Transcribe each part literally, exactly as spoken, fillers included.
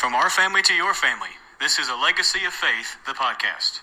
From our family to your family, this is A Legacy of Faith, the podcast.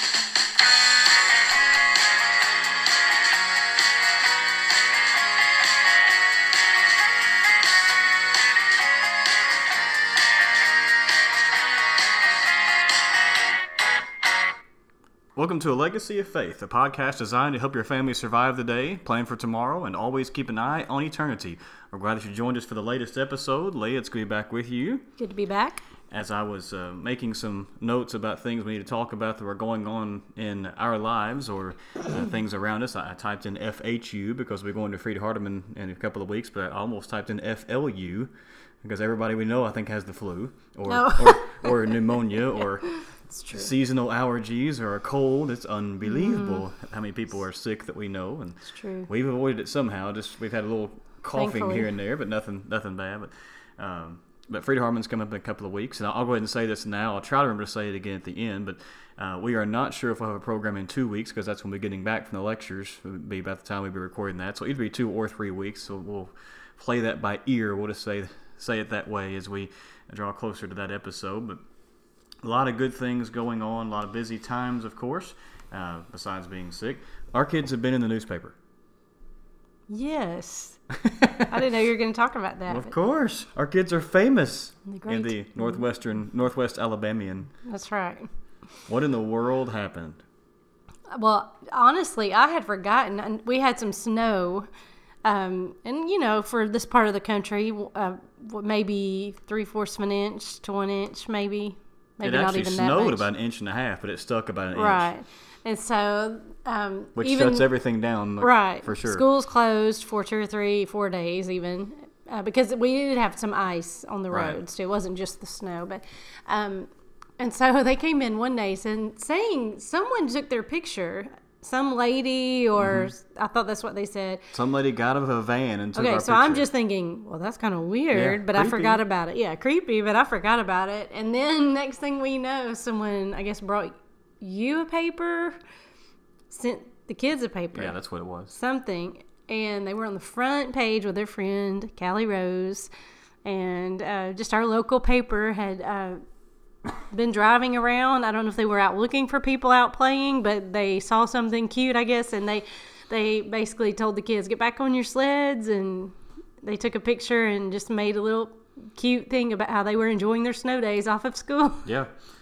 Welcome to A Legacy of Faith, a podcast designed to help your family survive the day, plan for tomorrow, and always keep an eye on eternity. We're glad that you joined us for the latest episode. Leah, it's good to be back with you. Good to be back. As I was uh, making some notes about things we need to talk about that are going on in our lives or uh, things around us, I, I typed in F H U because we're going to Freed Hardeman in a couple of weeks, but I almost typed in F L U because everybody we know, I think, has the flu or Oh. or, or pneumonia or It's true. seasonal allergies or a cold. It's unbelievable mm-hmm. how many people are sick that we know, and it's true. We've avoided it somehow. Just we've had a little coughing Thankfully. here and there, but nothing nothing bad. But um, but Freed Hardeman's coming up in a couple of weeks, and I'll, I'll go ahead and say this now. I'll try to remember to say it again at the end, but uh, we are not sure if we'll have a program in two weeks because that's when we're getting back from the lectures. It would be about the time we'll be recording that, so it'll either be two or three weeks. So we'll play that by ear. We'll just say say it that way as we draw closer to that episode, but. A lot of good things going on, a lot of busy times, of course, uh, besides being sick. Our kids have been in the newspaper. Yes. I didn't know you were going to talk about that. Well, of course. Our kids are famous Great. in the northwestern, northwest Alabamian. That's right. What in the world happened? Well, honestly, I had forgotten. And we had some snow. Um, and, you know, for this part of the country, uh, maybe three-fourths of an inch to one inch, maybe. Maybe it not actually even snowed that much. about an inch and a half, but it stuck about an right. inch. Right. And so... Um, Which even, shuts everything down, right. for sure. Schools closed for two or three, four days even, uh, because we did have some ice on the right. roads, too. It wasn't just the snow. But um, and so they came in one day and saying someone took their picture, some lady, or mm-hmm. I thought that's what they said. Some lady got out of a van and took okay, our so picture. I'm just thinking, well, that's kind of weird, yeah, but creepy. I forgot about it. Yeah, creepy, but I forgot about it. And then next thing we know, someone, I guess, brought you a paper, sent the kids a paper. Yeah, that's what it was. Something. And they were on the front page with their friend, Callie Rose. And uh, just our local paper had uh, been driving around. I don't know if they were out looking for people out playing, but they saw something cute, I guess. And they, they basically told the kids, get back on your sleds. And they took a picture and just made a little cute thing about how they were enjoying their snow days off of school. Yeah.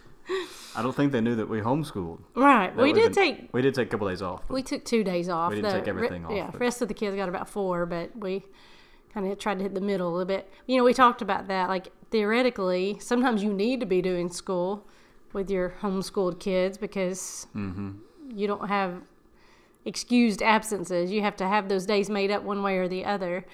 I don't think they knew that we homeschooled. Right. That we did been, take... We did take a couple days off. We took two days off. We didn't the, take everything re- off. Yeah, the but. rest of the kids got about four, but we kind of tried to hit the middle a little bit. You know, we talked about that. Like, theoretically, sometimes you need to be doing school with your homeschooled kids because mm-hmm. you don't have excused absences. You have to have those days made up one way or the other.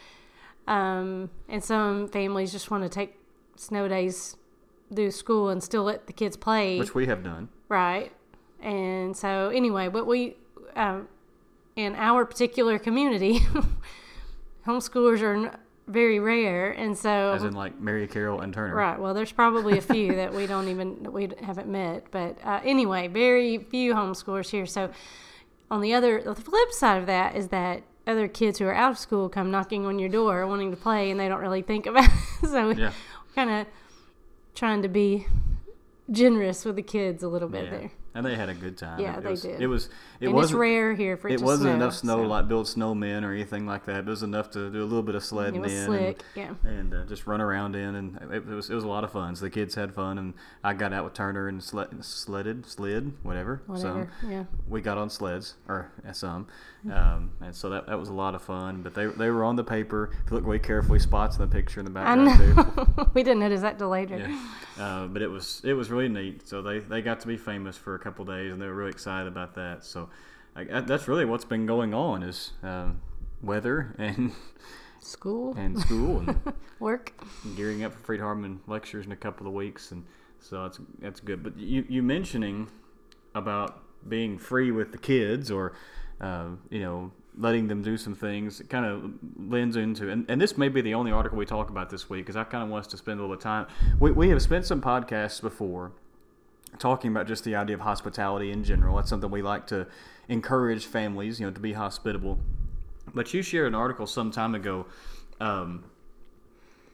Um, and some families just want to take snow days do school and still let the kids play. Which we have done. Right. And so, anyway, but we, um, in our particular community, homeschoolers are n- very rare. And so... As in, like, Mary Carroll and Turner. Right. Well, there's probably a few that we don't even, that we haven't met. But uh, anyway, very few homeschoolers here. So, on the other, the flip side of that is that other kids who are out of school come knocking on your door wanting to play, and they don't really think about it. So, yeah. kind of trying to be generous with the kids a little bit yeah. there. And they had a good time. Yeah, it, it they was, did. It was. It and wasn't it's rare here for it, it to wasn't snow, enough snow so. to like build snowmen or anything like that. It was enough to do a little bit of sledding It was in slick, and, yeah. and uh, just run around in, and it, it was it was a lot of fun. So the kids had fun, and I got out with Turner and sled, sledded, slid, whatever. Whatever, some. yeah. We got on sleds, or uh, some, um, and so that that was a lot of fun. But they they were on the paper. If you look way carefully, spots in the picture in the background I know. too. We didn't notice that till later. Yeah. Uh, but it was it was really neat. So they, they got to be famous for a couple days, and they were really excited about that. So I, that's really what's been going on is uh, weather and school and school and work, gearing up for Freed Hardeman lectures in a couple of weeks, and so that's that's good. But you you mentioning about being free with the kids, or uh, you know. letting them do some things, it kind of lends into, and, and this may be the only article we talk about this week, because I kind of want us to spend a little time. We we have spent some podcasts before talking about just the idea of hospitality in general. That's something we like to encourage families, you know, to be hospitable. But you shared an article some time ago um,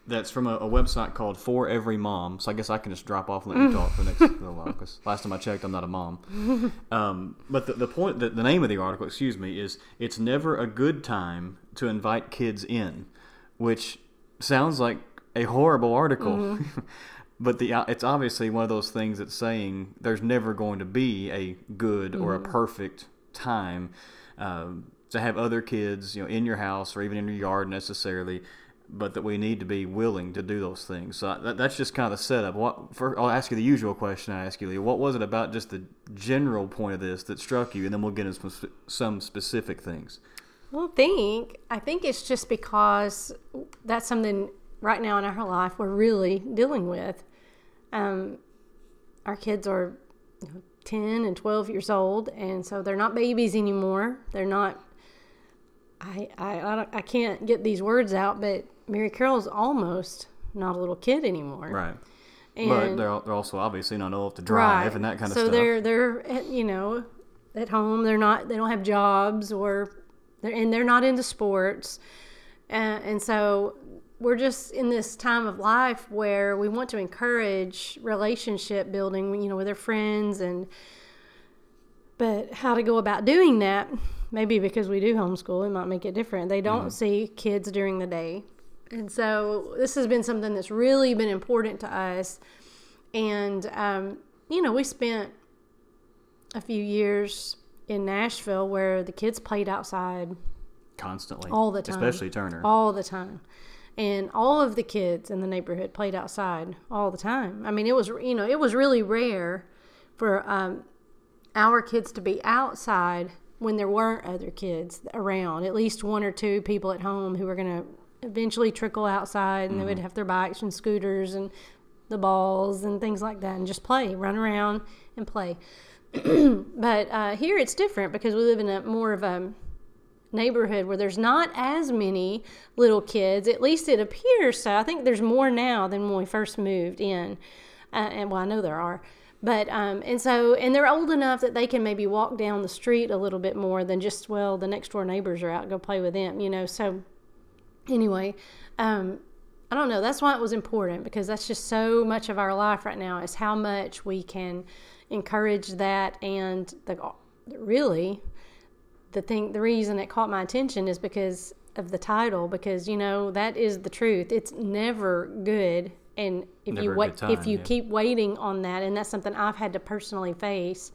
that's from a, a website called For Every Mom. So I guess I can just drop off and let you talk for the next little while, because last time I checked, I'm not a mom. Um, but the, the point, the, the name of the article, excuse me, is "It's Never a Good Time to Invite Kids In," which sounds like a horrible article. Mm-hmm. But the it's obviously one of those things that's saying there's never going to be a good mm-hmm. or a perfect time um, to have other kids, you know, in your house or even in your yard necessarily, but that we need to be willing to do those things. So that, that's just kind of the setup. What, for, I'll ask you the usual question I ask you, Leah. What was it about just the general point of this that struck you? And then we'll get into some, some specific things. Well, I think, I think it's just because that's something right now in our life we're really dealing with. Um, our kids are you know, ten and twelve years old, and so they're not babies anymore. They're not, I, I, I, don't, I can't get these words out, but Mary Carol's almost not a little kid anymore. Right. And, but they're, they're also obviously not old to drive right. and that kind of so stuff. So they're, they're, you know, at home. They're not, they don't have jobs or, they're, and they're not into sports. Uh, and so we're just in this time of life where we want to encourage relationship building, you know, with their friends. And, but how to go about doing that, maybe because we do homeschool, it might make it different. They don't mm-hmm. see kids during the day. And so this has been something that's really been important to us. And, um, you know, we spent a few years in Nashville where the kids played outside. Constantly. All the time. Especially Turner. All the time. And all of the kids in the neighborhood played outside all the time. I mean, it was, you know, it was really rare for um, our kids to be outside when there weren't other kids around. At least one or two people at home who were going to eventually trickle outside, and mm-hmm. they would have their bikes and scooters and the balls and things like that and just play, run around and play. But uh, here it's different because we live in a more of a neighborhood where there's not as many little kids. At least it appears so. I think there's more now than when we first moved in. Uh, and well, I know there are. But, um, and so, and they're old enough that they can maybe walk down the street a little bit more than just, well, the next door neighbors are out, go play with them, you know. So anyway, um, I don't know. That's why it was important, because that's just so much of our life right now is how much we can encourage that. And the, really, the thing, the reason it caught my attention is because of the title, because, you know, that is the truth. It's never good. And if Never you wait, time, if you yeah. keep waiting on that, and that's something I've had to personally face,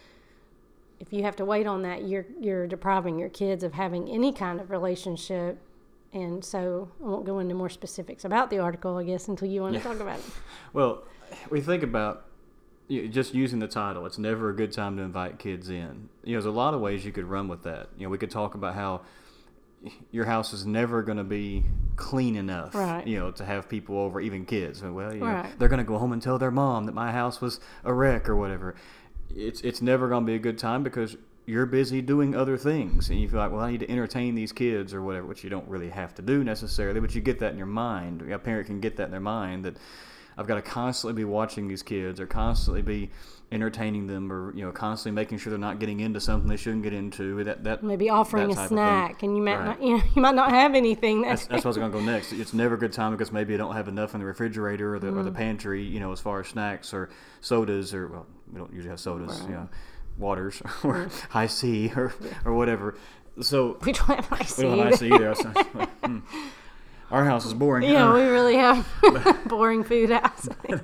if you have to wait on that, you're you're depriving your kids of having any kind of relationship. And so I won't go into more specifics about the article, I guess, until you want yeah. to talk about it. Well, we think about you know, just using the title. It's never a good time to invite kids in. You know, there's a lot of ways you could run with that. You know, we could talk about how your house is never going to be clean enough, right. you know, to have people over, even kids. Well, you know, right. they're going to go home and tell their mom that my house was a wreck or whatever. It's it's never going to be a good time because you're busy doing other things, and you feel like, well, I need to entertain these kids or whatever, which you don't really have to do necessarily, but you get that in your mind. A parent can get that in their mind that I've got to constantly be watching these kids or constantly be entertaining them, or you know, constantly making sure they're not getting into something they shouldn't get into. That that maybe offering that a snack, and you might right. not, you know, you might not have anything. That's, that's what I was going to go next. It's never a good time because maybe you don't have enough in the refrigerator or the mm. or the pantry, you know, as far as snacks or sodas, or well, we don't usually have sodas, right. you know, waters or mm. high C or yeah. or whatever. So we don't have high C. We don't have high C either. So, mm. Our house is boring. Yeah, we really have boring food house.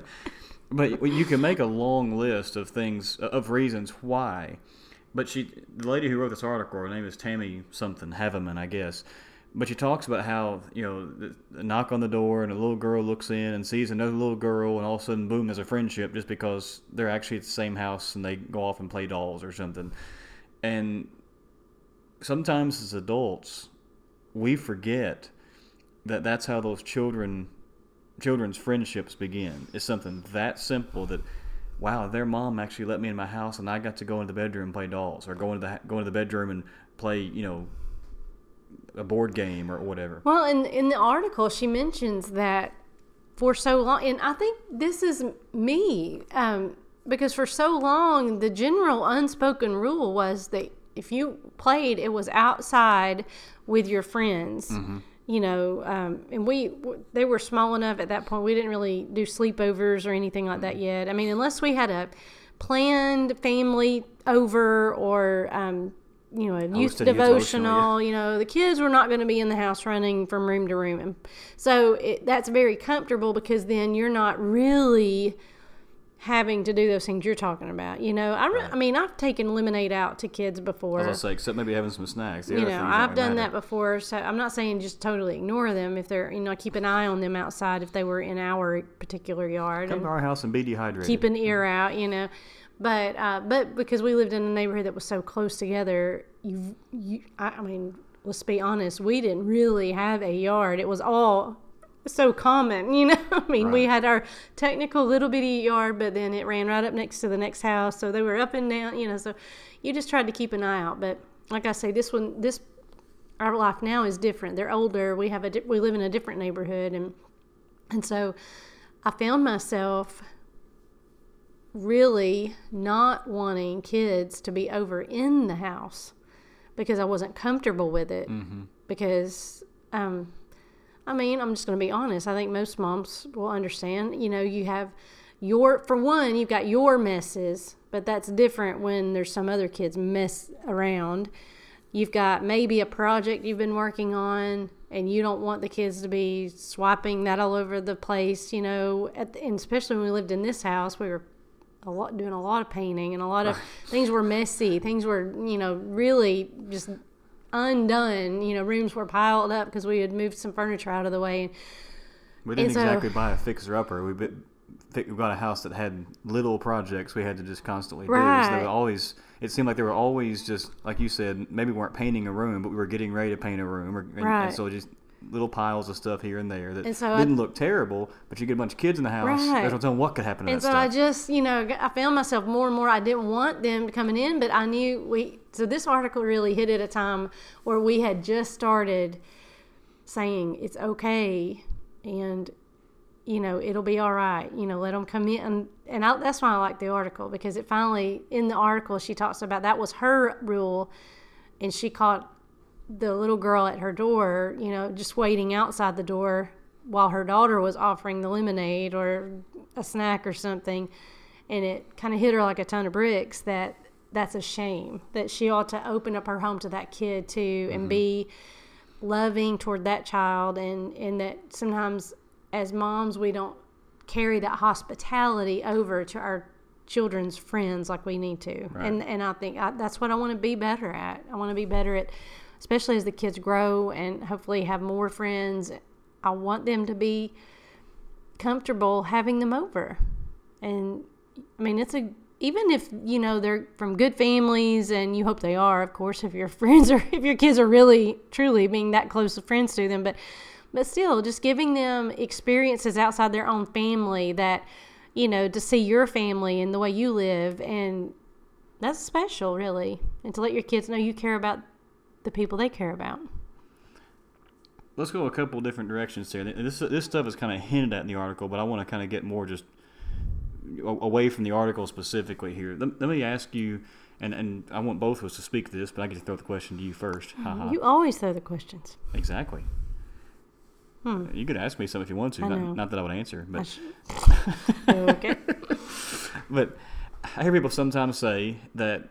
But you can make a long list of things, of reasons why. But she, the lady who wrote this article, her name is Tammy something, Haveman, I guess. But she talks about how, you know, the, the knock on the door and a little girl looks in and sees another little girl, and all of a sudden, boom, there's a friendship just because they're actually at the same house and they go off and play dolls or something. And sometimes as adults, we forget that that's how those children children's friendships begin. It's something that simple that, wow, their mom actually let me in my house and I got to go into the bedroom and play dolls, or go into the go into the bedroom and play, you know, a board game or whatever. Well, in in the article, she mentions that for so long, and I think this is me, um, because for so long, the general unspoken rule was that if you played, it was outside with your friends. Mm-hmm. you know, um, and we, they were small enough at that point. We didn't really do sleepovers or anything like that yet. I mean, unless we had a planned family over or, um, you know, a youth Hosted a devotional, youth devotional, yeah. you know, the kids were not going to be in the house running from room to room. And so it, that's very comfortable because then you're not really having to do those things you're talking about. You know, I, re- Right. I mean, I've taken lemonade out to kids before. I was gonna say, except maybe having some snacks. The You other know, things I've don't done matter. that before, so I'm not saying just totally ignore them if they're, you know, keep an eye on them outside if they were in our particular yard. Come and to our house and be dehydrated. keep an ear out, you know. But uh, but because we lived in a neighborhood that was so close together, you, you I, I mean, let's be honest, we didn't really have a yard. It was all so common, you know. I mean, we Right. had our technical little bitty yard, but then it ran right up next to the next house, so they were up and down, you know. So you just tried to keep an eye out. But like I say, this one, this our life now is different. They're older. We have a di- we live in a different neighborhood, and and so I found myself really not wanting kids to be over in the house because I wasn't comfortable with it. Mm-hmm. Because, um, I mean, I'm just going to be honest. I think most moms will understand. You know, you have your, for one, you've got your messes, but that's different when there's some other kids mess around. You've got maybe a project you've been working on, and you don't want the kids to be swiping that all over the place, you know. At the, and especially when we lived in this house, we were a lot doing a lot of painting, and a lot of things were messy. Things were, you know, really just undone. You know, rooms were piled up because we had moved some furniture out of the way. We didn't And so- exactly buy a fixer-upper. We bit, we got a house that had little projects we had to just constantly do. So Right. they were always, it seemed like they were always just, like you said, maybe we weren't painting a room, but we were getting ready to paint a room. Or, and, Right. and so just little piles of stuff here and there that And so I- didn't look terrible, but you get a bunch of kids in the house, Right. there's no telling what could happen to And that so I stuff. just, you know, I found myself more and more, I didn't want them coming in, but I knew we, so this article really hit at a time where we had just started saying it's okay and, you know, it'll be all right, you know, let them come in. And, and I, that's why I like the article, because it finally, in the article, she talks about that was her rule, and she caught the little girl at her door, you know, just waiting outside the door while her daughter was offering the lemonade or a snack or something. And it kind of hit her like a ton of bricks that that's a shame, that she ought to open up her home to that kid too, and Mm-hmm. be loving toward that child. And, and that sometimes as moms, we don't carry that hospitality over to our children's friends like we need to. Right. And, and I think I, that's what I want to be better at. I want to be better at, especially as the kids grow and hopefully have more friends. I want them to be comfortable having them over. And I mean, it's a, even if, you know, they're from good families, and you hope they are, of course, if your friends are, if your kids are really, truly being that close of friends to them, but, but still just giving them experiences outside their own family that, you know, to see your family and the way you live. And that's special, really. And to let your kids know you care about the people they care about. Let's go a couple different directions here. This this stuff is kind of hinted at in the article, but I want to kind of get more just away from the article specifically here. Let, let me ask you, and, and I want both of us to speak to this, but I get to throw the question to you first. Ha-ha. You always throw the questions. Exactly. Hmm. You could ask me something if you want to. I know. Not, not that I would answer, I but sh- okay. but I hear people sometimes say that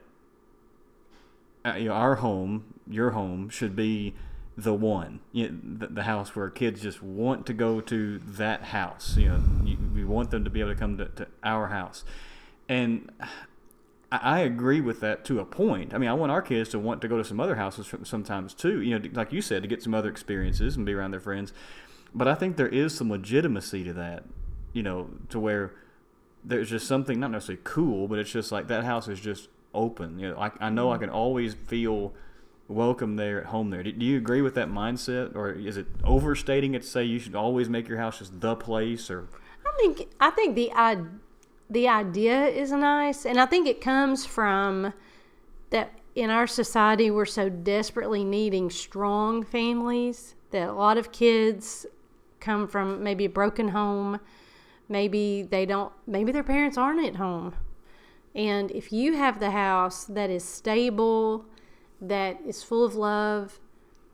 uh, you know, our home, your home, should be the one, you know, the, the house where kids just want to go to that house. You know, you, we want them to be able to come to, to our house, and I, I agree with that to a point. I mean, I want our kids to want to go to some other houses sometimes too. You know, like you said, to get some other experiences and be around their friends. But I think there is some legitimacy to that. You know, to where there's just something not necessarily cool, but it's just like that house is just open. You know, I, I know I can always feel welcome there, at home there. Do, do you agree with that mindset, or is it overstating it to say you should always make your house just the place? Or I think I think the I, the idea is nice, and I think it comes from that in our society we're so desperately needing strong families that a lot of kids come from maybe a broken home, maybe they don't, maybe their parents aren't at home, and if you have the house that is stable, that is full of love,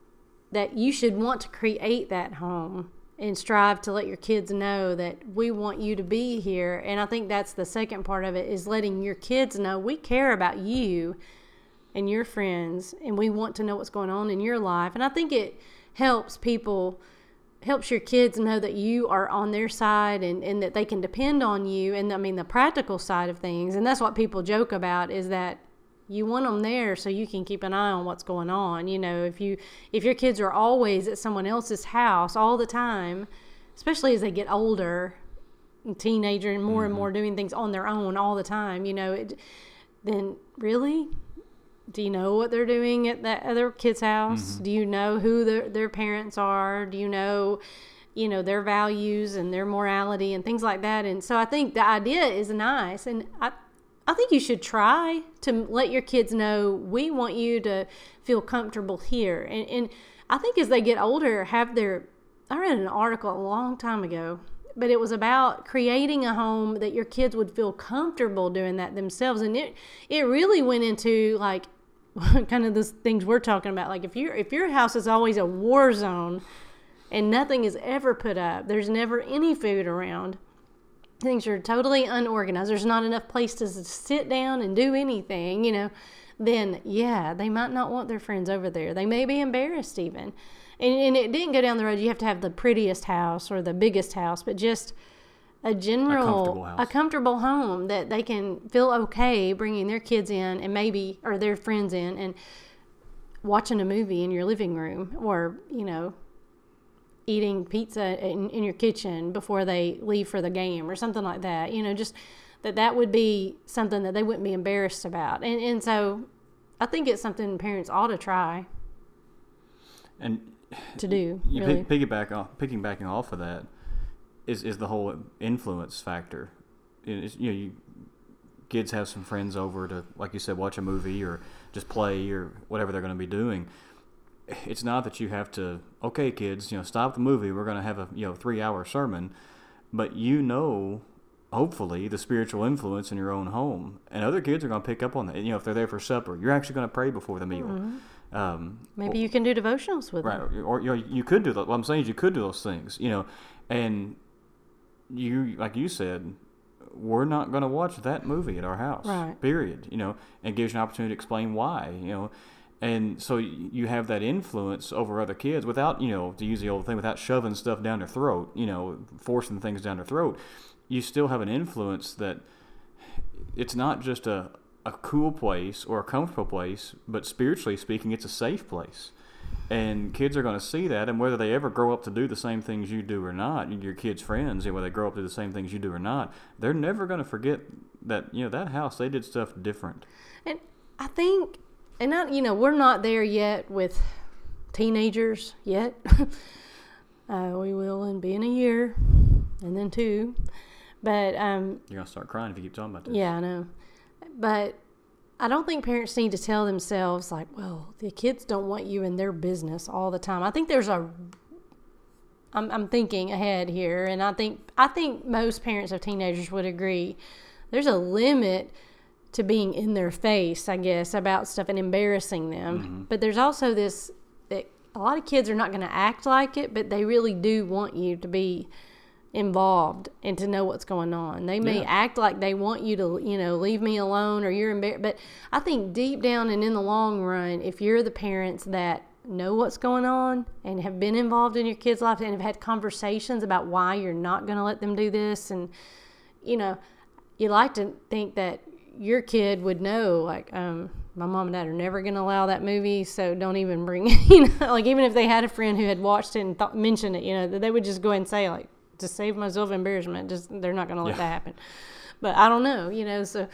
that you should want to create that home and strive to let your kids know that we want you to be here. And I think that's the second part of it, is letting your kids know we care about you and your friends, and we want to know what's going on in your life. And I think it helps people, helps your kids know that you are on their side, and, and that they can depend on you. And I mean, the practical side of things, and that's what people joke about, is that you want them there so you can keep an eye on what's going on. You know, if you if your kids are always at someone else's house all the time, especially as they get older, teenager, and more mm-hmm. and more doing things on their own all the time, you know, it, then really, do you know what they're doing at that other kid's house? Mm-hmm. Do you know who their their parents are? Do you know, you know, their values and their morality and things like that? And so I think the idea is nice, and I. I think you should try to let your kids know we want you to feel comfortable here. And, and I think as they get older, have their, I read an article a long time ago, but it was about creating a home that your kids would feel comfortable doing that themselves. And it, it really went into like kind of the things we're talking about. Like if you if your house is always a war zone and nothing is ever put up, there's never any food around, things are totally unorganized, there's not enough place to sit down and do anything, you know, then yeah, they might not want their friends over there. They may be embarrassed even. And, and it didn't go down the road, you have to have the prettiest house or the biggest house, but just a general, a comfortable, house. a comfortable home that they can feel okay bringing their kids in and maybe, or their friends in, and watching a movie in your living room, or, you know, eating pizza in, in your kitchen before they leave for the game or something like that. You know, just that that would be something that they wouldn't be embarrassed about. And and so I think it's something parents ought to try and to do. You really. pick, piggyback off, piggybacking off of that is, is the whole influence factor. It's, you know, you, kids have some friends over to, like you said, watch a movie or just play or whatever they're going to be doing. It's not that you have to, okay, kids, you know, stop the movie. We're going to have a, you know, three-hour sermon. But you know, hopefully, the spiritual influence in your own home. And other kids are going to pick up on that. You know, if they're there for supper, you're actually going to pray before the meal. Mm-hmm. Um, Maybe or, you can do devotionals with right, them. Or, you know, you could do that. What I'm saying is you could do those things, you know. And you, like you said, we're not going to watch that movie at our house, right. period. You know, and gives you an opportunity to explain why, you know. And so you have that influence over other kids without, you know, to use the old thing, without shoving stuff down their throat, you know, forcing things down their throat. You still have an influence that it's not just a, a cool place or a comfortable place, but spiritually speaking, it's a safe place. And kids are going to see that, and whether they ever grow up to do the same things you do or not, your kids' friends, you know, whether they grow up to do the same things you do or not, they're never going to forget that, you know, that house, they did stuff different. And I think... And, not, you know, we're not there yet with teenagers yet. uh, we will in being a year and then two. But um, you're going to start crying if you keep talking about this. Yeah, I know. But I don't think parents need to tell themselves, like, well, the kids don't want you in their business all the time. I think there's a... I'm, I'm thinking ahead here, and I think I think most parents of teenagers would agree. There's a limit to being in their face, I guess, about stuff and embarrassing them. Mm-hmm. But there's also this, that a lot of kids are not going to act like it, but they really do want you to be involved and to know what's going on. They may yeah. act like they want you to, you know, leave me alone or you're embarrassed. But I think deep down and in the long run, if you're the parents that know what's going on and have been involved in your kids' life and have had conversations about why you're not going to let them do this, and, you know, you like to think that your kid would know, like, um, my mom and dad are never going to allow that movie, so don't even bring it, you know, like, even if they had a friend who had watched it and th- mentioned it, you know, they would just go ahead and say, like, to save myself embarrassment, just, they're not going to let yeah. that happen. But I don't know, you know, so.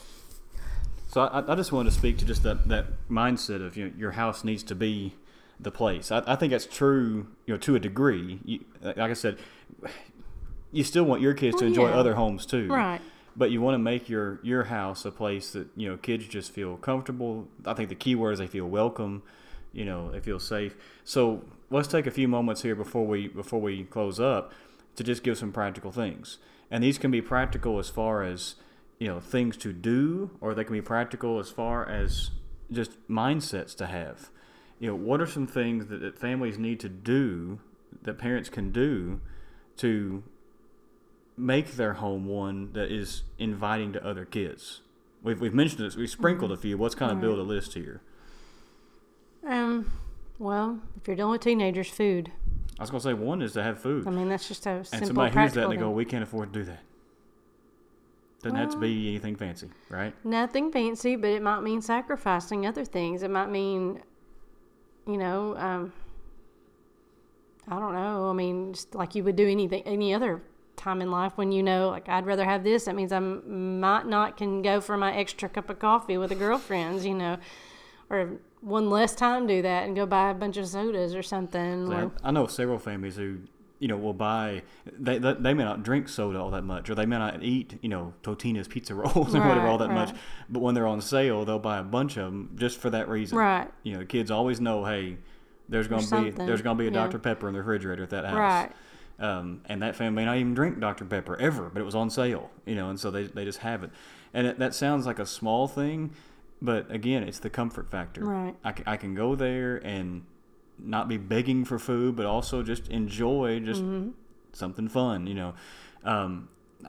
So I, I just wanted to speak to just that, that mindset of, you know, your house needs to be the place. I, I think that's true, you know, to a degree. You, like I said, you still want your kids well, to enjoy yeah. other homes too. Right. But you want to make your, your house a place that, you know, kids just feel comfortable. I think the key word is they feel welcome, you know, they feel safe. So let's take a few moments here before we before we close up to just give some practical things. And these can be practical as far as, you know, things to do, or they can be practical as far as just mindsets to have. you know, what are some things that, that families need to do, that parents can do to make their home one that is inviting to other kids? We've, we've mentioned this. We've sprinkled a few. Let's kind of Right. build a list here. Um, well, if you're dealing with teenagers, food. I was going to say one is to have food. I mean, that's just a And simple, somebody hears that practical and they go, thing. we can't afford to do that. Doesn't have to be anything fancy, right? Nothing fancy, but it might mean sacrificing other things. It might mean, you know, um, I don't know. I mean, just like you would do anything, any other time in life when you know, like, I'd rather have this. That means I might not can go for my extra cup of coffee with the girlfriends, you know, or one less time do that and go buy a bunch of sodas or something. So or, I, I know several families who, you know, will buy, they, they they may not drink soda all that much, or they may not eat, you know, Totino's pizza rolls or whatever all that Right, much, right. but when they're on sale, they'll buy a bunch of them just for that reason. Right. You know, kids always know, hey, there's going There's to be something, there's going to be a yeah. Doctor Pepper in the refrigerator at that house. Right. Um, and that family may not even drink Doctor Pepper ever, but it was on sale, you know, and so they, they just have it. And it, that sounds like a small thing, but again, it's the comfort factor. Right. I can, I can go there and not be begging for food, but also just enjoy just Mm-hmm. something fun, you know. Um,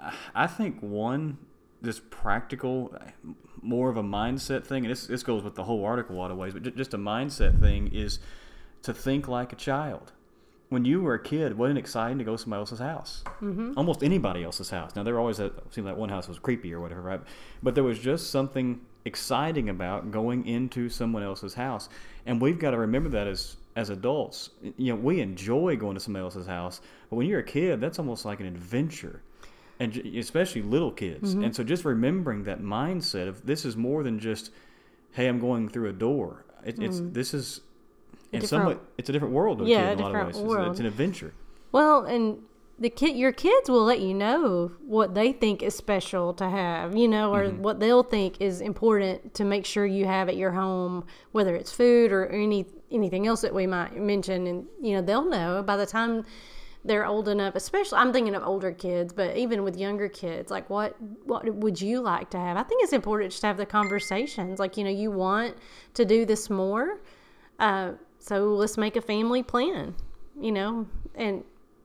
I think one, just practical, more of a mindset thing, and this, this goes with the whole article a lot of ways, but ju- just a mindset thing is to think like a child. When you were a kid, wasn't it exciting to go to somebody else's house? Mm-hmm. Almost anybody else's house. Now, there were always, a, seemed like one house was creepy or whatever, right? But there was just something exciting about going into someone else's house. And we've got to remember that as as adults. You know, we enjoy going to somebody else's house, but when you're a kid, that's almost like an adventure. And j- especially little kids. Mm-hmm. And so just remembering that mindset of this is more than just, hey, I'm going through a door. It, it's this is in some way, different- it's a different world to a Yeah, kid in a a lot of ways. different It's, world. it's an adventure. Well, and the kid, your kids will let you know what they think is special to have, you know, or Mm-hmm. what they'll think is important to make sure you have at your home, whether it's food or any anything else that we might mention, and you know they'll know by the time they're old enough. Especially, I'm thinking of older kids, but even with younger kids, like what what would you like to have? I think it's important just to have the conversations. Like, you know, you want to do this more, uh, so let's make a family plan. You know, and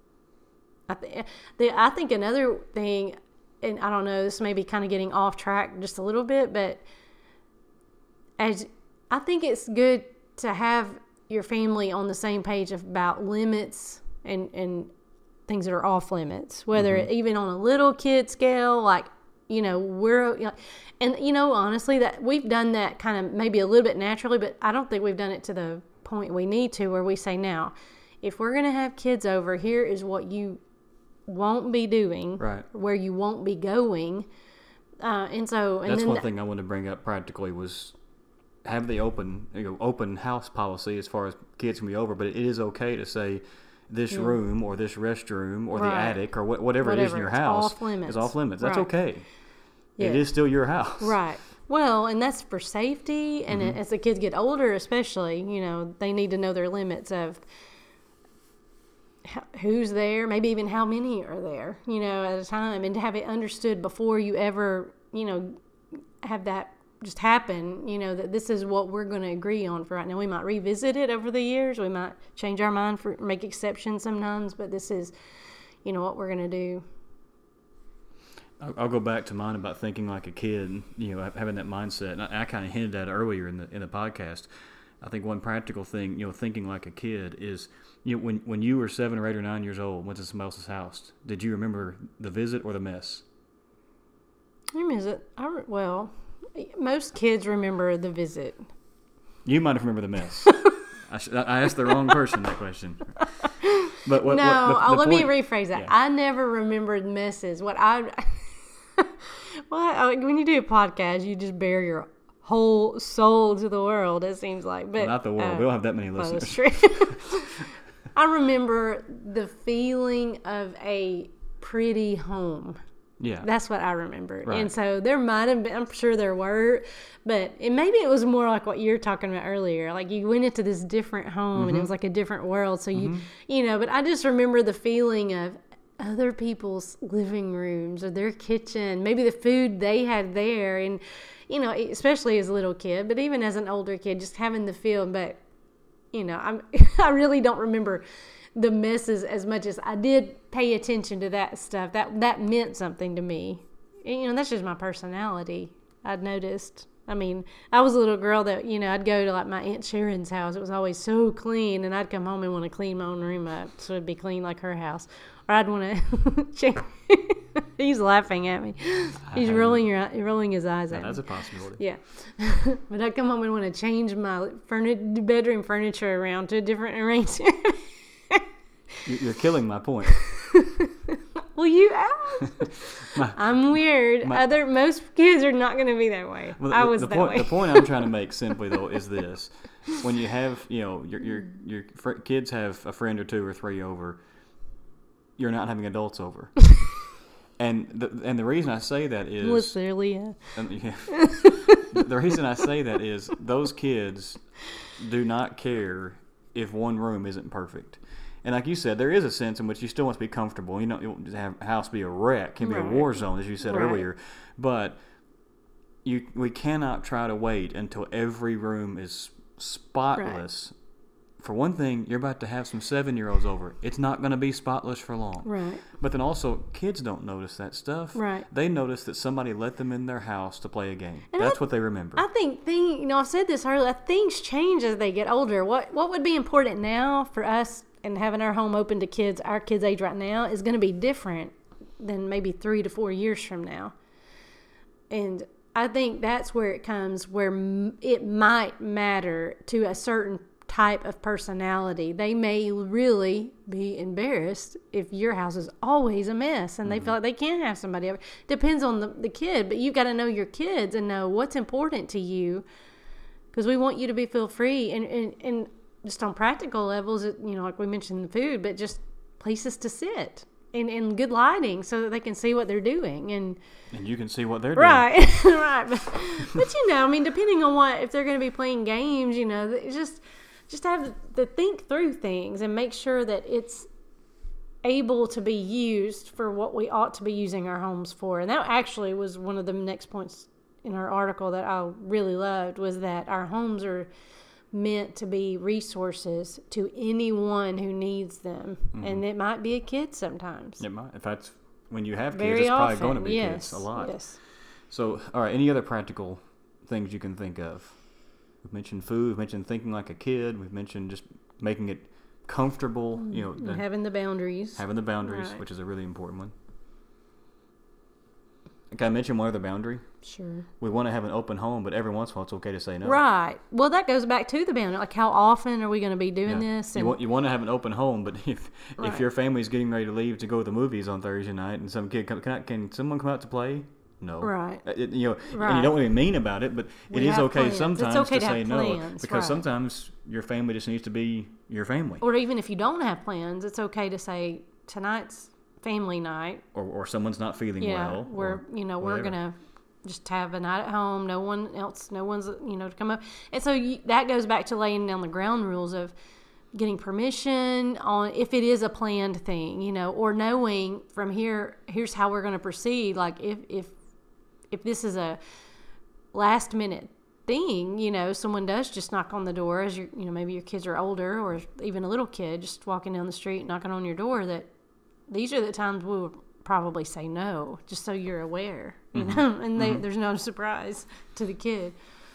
I, th- the, I think another thing, and I don't know, this may be kind of getting off track just a little bit, but as I think it's good to have your family on the same page about limits and, and things that are off limits, whether Mm-hmm. even on a little kid scale, like, you know, we're, you know, and, you know, honestly, that we've done that kind of maybe a little bit naturally, but I don't think we've done it to the point we need to, where we say, now, if we're going to have kids over, here is what you won't be doing, Right. where you won't be going. Uh, and so, and That's then one thing I wanted to bring up practically was have the open, you know, open house policy as far as kids can be over, but it is okay to say this room or this restroom or the Right. attic or wh- whatever, it is in Whatever, your it's house off limits. is off limits. That's Right. okay. Yeah. It is still your house. Right. Well, and that's for safety. And Mm-hmm. as the kids get older, especially, you know, they need to know their limits of h- who's there, maybe even how many are there, you know, at a time, and to have it understood before you ever, you know, have that just happen, you know, that this is what we're going to agree on for right now. We might revisit it over the years. We might change our mind, for make exceptions sometimes, but this is, you know, what we're going to do. I'll, I'll go back to mine about thinking like a kid, you know, having that mindset. And I, I kind of hinted at it earlier in the in the podcast. I think one practical thing, you know, thinking like a kid is, you know, when when you were seven or eight or nine years old, went to somebody else's house, did you remember the visit or the mess? I visit. I re- well, most kids remember the visit. You might have remembered the mess. I, sh- I asked the wrong person that question. But what, no, what, the, oh, the let point, me rephrase that. Yeah. I never remembered messes. What I, well, I- when you do a podcast, you just bare your whole soul to the world. It seems like, but Well, not the world. uh, we don't have that many well, listeners. that's true. I remember the feeling of a pretty home. Yeah. That's what I remember. Right. And so there might have been, I'm sure there were, but it, maybe it was more like what you were talking about earlier. Like you went into this different home Mm-hmm. and it was like a different world. So you, you know, but I just remember the feeling of other people's living rooms or their kitchen, maybe the food they had there. And, you know, especially as a little kid, but even as an older kid, just having the feel. But you know, I'm I really don't remember the messes as much as I did pay attention to that stuff. That that meant something to me. And, you know, that's just my personality. I'd noticed. I mean, I was a little girl that, you know, I'd go to like my Aunt Sharon's house. It was always so clean, and I'd come home and want to clean my own room up so it'd be clean like her house. Or I'd want to change. He's laughing at me. He's rolling your rolling his eyes at me. That's a possibility. Yeah. But I'd come home and want to change my furni- bedroom furniture around to a different arrangement. You're killing my point. Well, you are. my, I'm weird. My, Other most kids are not going to be that way. Well, I the, was the that point, way. The point I'm trying to make simply though is this: when you have, you know, your your your fr- kids have a friend or two or three over, you're not having adults over. and the and the reason I say that is literally, yeah. Um, yeah. The reason I say that is those kids do not care if one room isn't perfect. And like you said, there is a sense in which you still want to be comfortable. You know, you want to have a house be a wreck, can be right. a war zone, as you said right. earlier. But you, we cannot try to wait until every room is spotless. Right. For one thing, you're about to have some seven-year-olds over. It's not going to be spotless for long. Right. But then also, kids don't notice that stuff. Right. They notice that somebody let them in their house to play a game. And That's I, what they remember. I think, thing, you know, I've said this earlier, things change as they get older. What What would be important now for us and having our home open to kids, our kids' age right now, is going to be different than maybe three to four years from now. And I think that's where it comes, where it might matter to a certain type of personality. They may really be embarrassed if your house is always a mess and they mm-hmm. feel like they can't have somebody over. Depends on the, the kid, but you got to know your kids and know what's important to you, because we want you to be feel free and, and, and just on practical levels, you know, like we mentioned the food, but just places to sit and, and good lighting so that they can see what they're doing. And and you can see what they're doing. Right, right. But, but, you know, I mean, depending on what, if they're going to be playing games, you know, it's just, just have to think through things and make sure that it's able to be used for what we ought to be using our homes for. And that actually was one of the next points in our article that I really loved, was that our homes are meant to be resources to anyone who needs them. Mm-hmm. And it might be a kid sometimes. It might. If that's when you have kids, Very it's probably often, going to be yes, kids a lot. Yes. So, all right, any other practical things you can think of? We've mentioned food, we've mentioned thinking like a kid, we've mentioned just making it comfortable, you know. And having the boundaries. Having the boundaries, right. Which is a really important one. Can I mention one other boundary? Sure. We want to have an open home, but every once in a while it's okay to say no. Right. Well, that goes back to the boundary. Like, how often are we going to be doing yeah. this? And you want you want to have an open home, but if right. if your family's getting ready to leave to go to the movies on Thursday night, and some kid come, can I, can someone come out to play? No. Right. It, you know, right. And you don't really mean about it, but we it is okay plans. sometimes okay to, to say no, plans. because right. sometimes your family just needs to be your family. Or even if you don't have plans, it's okay to say tonight's family night, or or someone's not feeling yeah, well. We're or you know whatever. we're gonna just have a night at home. No one else, no one's you know to come up, and so you, that goes back to laying down the ground rules of getting permission on if it is a planned thing, you know, or knowing from here here's how we're going to proceed. Like if if if this is a last minute thing, you know, someone does just knock on the door as you you know maybe your kids are older or even a little kid just walking down the street knocking on your door, that these are the times we would probably say no, just so you're aware, you mm-hmm. know, and they, mm-hmm. there's no surprise to the kid.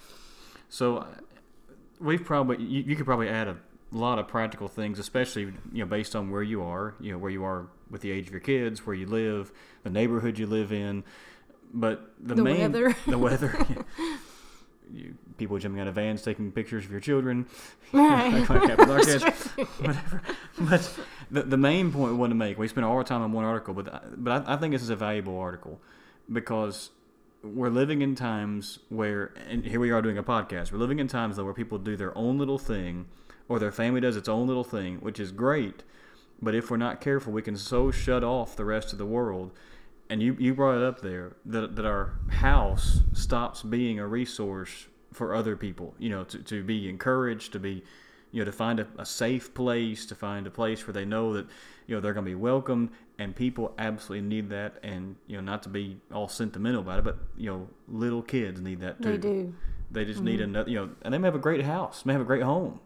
So we've probably you, you could probably add a lot of practical things, especially you know based on where you are, you know where you are with the age of your kids, where you live, the neighborhood you live in, but the, the main weather. the weather. You, people jumping out of vans taking pictures of your children, right. whatever. But the the main point we want to make, we spent all our time on one article, but but I, I think this is a valuable article because we're living in times where, and here we are doing a podcast, we're living in times though where people do their own little thing, or their family does its own little thing, which is great. But if we're not careful, we can so shut off the rest of the world. And you, you brought it up there, that that our house stops being a resource for other people, you know, to, to be encouraged, to be, you know, to find a, a safe place, to find a place where they know that, you know, they're going to be welcomed, and people absolutely need that. And, you know, not to be all sentimental about it, but, you know, little kids need that too. They do. They just mm-hmm. need another, you know, and they may have a great house, may have a great home,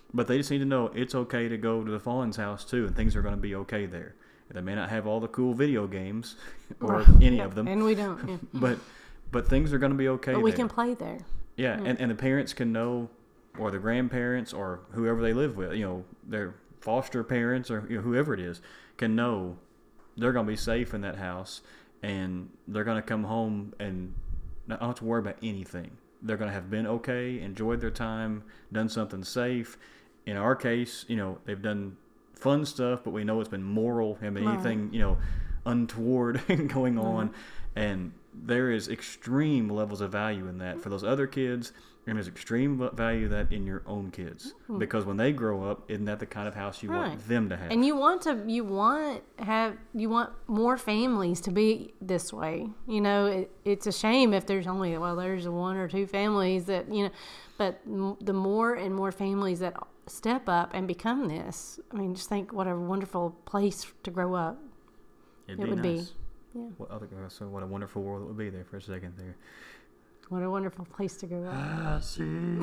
But they just need to know it's okay to go to the Fallen's house too, and things are going to be okay there. They may not have all the cool video games or Right. any Yeah, of them, and we don't. Yeah. but but things are going to be okay. But we there. can play there. Yeah, and, and the parents can know, or the grandparents, or whoever they live with, you know, their foster parents, or you know, whoever it is, can know they're going to be safe in that house, and they're going to come home and not have to worry about anything. They're going to have been okay, enjoyed their time, done something safe. In our case, you know, they've done fun stuff, but we know it's been moral, and been Right. anything, you know, untoward going Right. on, and there is extreme levels of value in that for those other kids, and there's extreme value in that in your own kids, Mm. because when they grow up, isn't that the kind of house you Right. want them to have? And you want to, you want have, you want more families to be this way. You know, it, it's a shame if there's only, well, there's one or two families that, you know, but m- the more and more families that step up and become this, I mean, just think what a wonderful place to grow up. It'd it be would be. nice. Yeah. What other, so what a wonderful world it would be there for a second there. What a wonderful place to grow up. I see.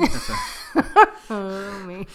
Oh, me.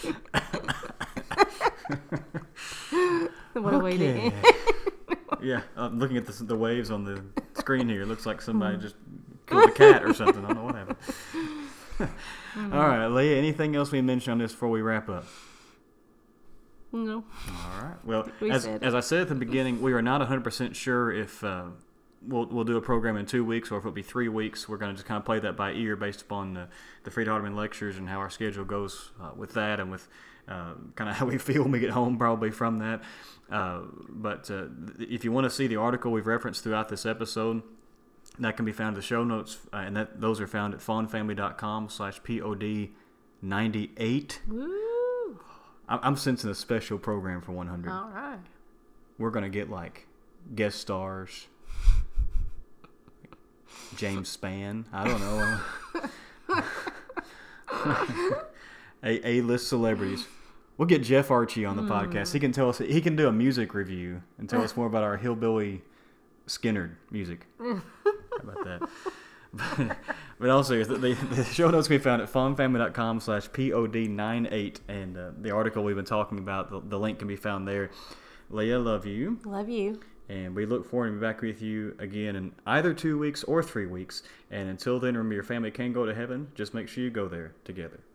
What a way to Okay. end. Yeah, I'm looking at the, the waves on the screen here. It looks like somebody Hmm. just killed a cat or something. I don't know what happened. All right, Leah, anything else we mentioned on this before we wrap up? No. All right. Well, We as, said. as I said at the beginning, we are not one hundred percent sure if uh, we'll we'll do a program in two weeks or if it'll be three weeks. We're going to just kind of play that by ear based upon the, the Freed Hardeman lectures and how our schedule goes uh, with that, and with uh, kind of how we feel when we get home probably from that. Uh, but uh, if you want to see the article we've referenced throughout this episode, that can be found in the show notes, uh, and that those are found at fawnfamily.com slash pod 98. Woo. I'm sensing a special program for one hundred. All right. We're going to get like guest stars, James Spann, I don't know, a A-list celebrities. We'll get Jeff Archie on the Hmm. podcast. He can tell us, he can do a music review and tell us more about our hillbilly Skinner music. How about that? But, but also, the, the, the show notes can be found at fawnfamily.com slash pod 98, and uh, the article we've been talking about, the, the link can be found there. Leah, love you. Love you. And we look forward to be back with you again in either two weeks or three weeks. And until then, remember, your family can go to heaven. Just make sure you go there together.